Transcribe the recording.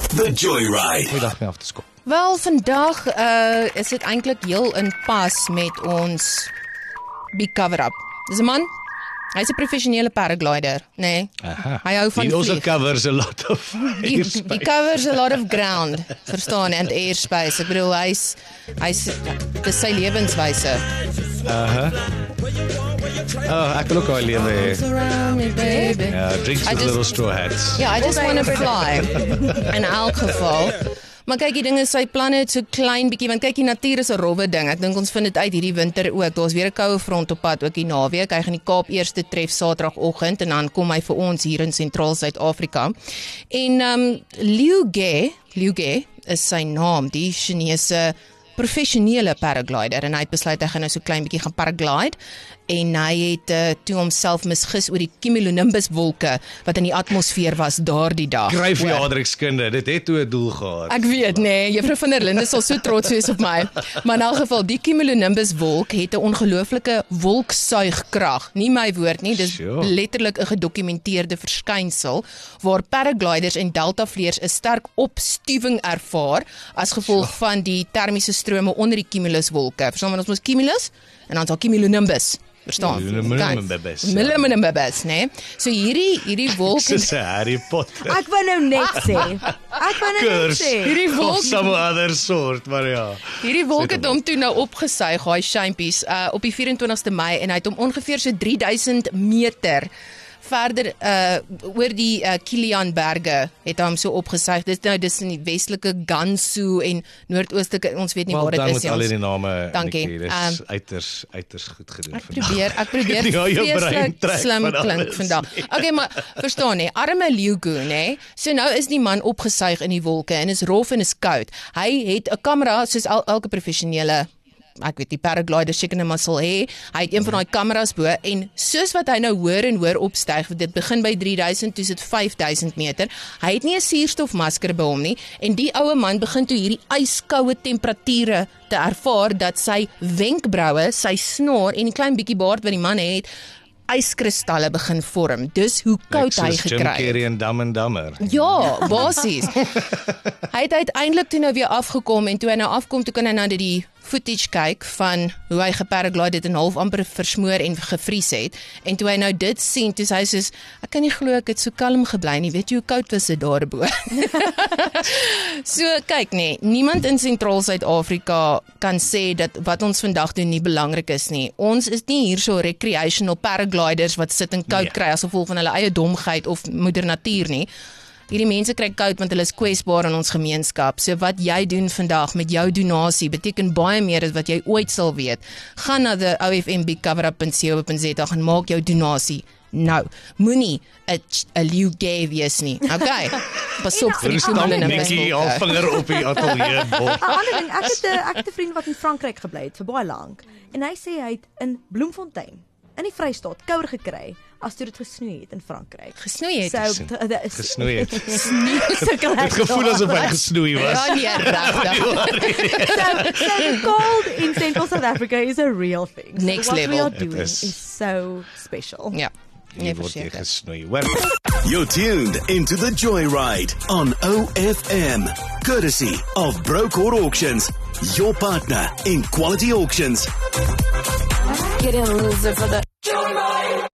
The Joyride. Goeiedag mee af te skop. Wel, vandag is dit eintlik heel in pas met ons big cover-up. Dis 'n man, hy's 'n professionele paraglider, nee. Hy hou van also vlieg. covers a lot of He covers a lot of ground, verstaan, and airspace. Ek bedoel, hy's dis sy lewenswyse. Oh, ek wil ook al lewe hê. Around me, baby. Ja, drinks with little straw hats. Ja, I just want to fly. In elk geval. Maar kyk, die ding is, sy planne het so klein bietjie, want kyk, die natuur is 'n rowwe ding. Ek dink ons vind dit uit hierdie winter ook. Daar's weer 'n koue front op pad ook die naweek. Hy gaan die Kaap eers tref Saterdagoggend en dan kom hy vir ons hier in sentraal Suid-Afrika. En Liu Ge is sy naam, die Chinese professionele paraglider, en hy het besluit hy gaan nou so klein bietjie gaan paraglide, en hy het toe homself misgis oor die cumulonimbus wolke wat in die atmosfeer was daardie dag. Skryf vir aardrykskunde, dit het toe 'n doel gehad. Ek weet, nee, juffrou van der Linde sal so trots wees op my. Maar in elk geval, die cumulonimbus wolk het 'n ongelooflike wolksuigkrag. Nie my woord nie, dis letterlik 'n gedokumenteerde verskynsel waar paragliders en deltavleiers 'n sterk opstuwing ervaar as gevolg van die termiese strome onder die cumuluswolke. Verstaan, want ons mos cumulus en dan is daar cumulonimbus. Verstaan? Cumulonimbus, nee. So hierdie wolk Dis 'n Harry Potter. Ek wou nou net sê. hierdie wolk Of some other sort, maar ja. Hierdie wolk het hom toe nou opgesuig, hy shampies, op die 24ste Mei, en hy het hom ongeveer so 3000 meter verder oor die Kilian berge het hy hom so opgesuig. Dis in die westelike Gansu en noordoostelike, ons weet nie waar dit is. Met al die name. Dankie. Dis uiters goed gedoen Ek probeer Ja, jou brein vreeslik trek slim van alles. klink vandag. Okay, maar verstaan nie, arme Liu Ge, nee. So nou is die man opgesuig in die wolke en is rof en is koud. Hy het 'n kamera soos elke professionele, ek weet die paraglider seker net maar sal hê. Hy het een van daai kameras bo, en soos wat hy nou hoor en hoor opstyg, dit begin by 3000, toe is dit 5000 meter. Hy het nie 'n suurstofmasker by hom nie, en die oue man begin toe hierdie yskoue temperature te ervaar dat sy wenkbroue, sy snor en die klein bietjie baard wat die man het, yskristalle begin vorm. Dus hoe koud hy gekry Jim het. Carrey en Dumb and Dumber. Ja, basies. Hy het uiteindelik toe nou weer afgekom, en toe hy nou afkom, toe kan hy nou die footage kyk van hoe hy geparaglide het en half amper versmoor en gevries het. En toe hy nou dit sien, toe hy soos, ek kan nie glo ek het so kalm gebly nie, weet jy hoe koud was dit daarbo? So kyk nee, niemand in sentraal Suid-Afrika kan sê dat wat ons vandag doen nie belangrik is nie. Ons is nie hier so recreational paragliders wat sit en koud kry as gevolg van hulle eie domheid of moeder natuur nie. Hierdie mense kry koud want hulle is kwesbaar in ons gemeenskap. So wat jy doen vandag met jou donasie beteken baie meer as wat jy ooit sal weet. Gaan na die ofmbcoverup.co.za en maak jou donasie nou. Moenie 'n Liu Ge wees nie. Okay. Pas op vir die Nikkie al vinger op die ateljee bord. 'n ander ding, ek het 'n vriend wat in Frankryk gebly het vir baie lank, en hy sê hy het in Bloemfontein in die Vrystaat kouer gekry as toe dit gesnoei het in Frankryk. Gesnoei het. Gesnoei het. Het gevoel asof hy gesnoei was. Ja, nee, regtig. So the cold in Central South Africa is a real thing. So Next what level. we are doing is. is so special. Ja. Nee, Word jy verseker. gesnoei. You're tuned into the Joyride on OFM, courtesy of Brocourt Auctions, your partner in quality auctions. Get in, loser, for the Joyride.